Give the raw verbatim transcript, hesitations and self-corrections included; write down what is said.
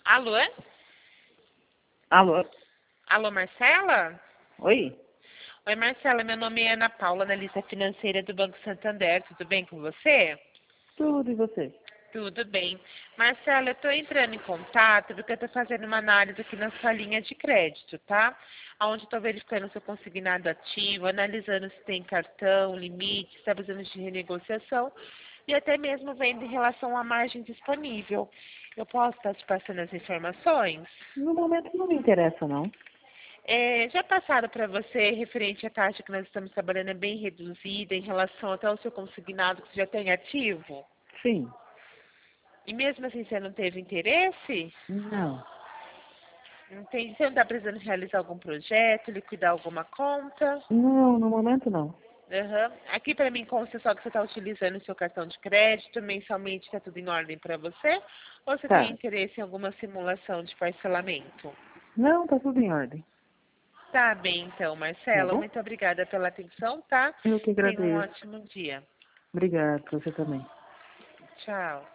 Alô? Alô? Alô, Marcela? Oi? Oi, Marcela, meu nome é Ana Paula, analista financeira do Banco Santander. Tudo bem com você? Tudo, e você? Tudo bem. Marcela, eu estou entrando em contato porque eu estou fazendo uma análise aqui na sua linha de crédito, tá? Onde estou verificando o seu consignado ativo, analisando se tem cartão, limite, se está precisando de renegociação e até mesmo vendo em relação à margem disponível. Eu posso estar te passando as informações? No momento não me interessa, não. É, já passaram para você referente à taxa que nós estamos trabalhando é bem reduzida em relação até ao seu consignado que você já tem ativo? Sim. E mesmo assim você não teve interesse? Não. Entendi. Você não está precisando realizar algum projeto, liquidar alguma conta? Não, no momento não. Aham. Aqui para mim consta só que você está utilizando o seu cartão de crédito, mensalmente está tudo em ordem para você? Ou você tem Tá. interesse em alguma simulação de parcelamento? Não, tá tudo em ordem. Tá bem então, Tá Marcela. bom? Muito obrigada pela atenção, tá? Eu que Tenha um agradeço. ótimo dia. Obrigada, você também. Tchau.